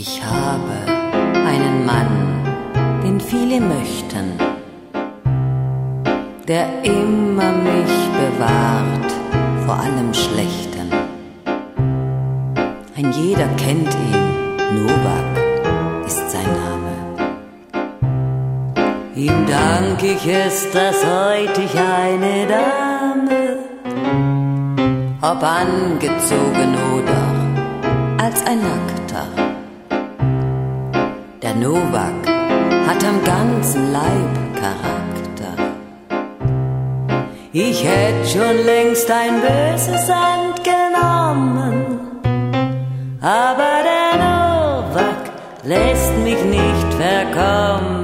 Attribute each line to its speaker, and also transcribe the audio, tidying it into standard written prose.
Speaker 1: Ich habe einen Mann, den viele möchten, der immer mich bewahrt vor allem Schlechten. Ein jeder kennt ihn, Novak ist sein Name. Ihm dank ich es, dass heut ich eine Dame, ob angezogen oder als ein Nackter. Der Novak hat am ganzen Leib Charakter. Ich hätt schon längst ein böses Hand genommen, aber der Novak lässt mich nicht verkommen.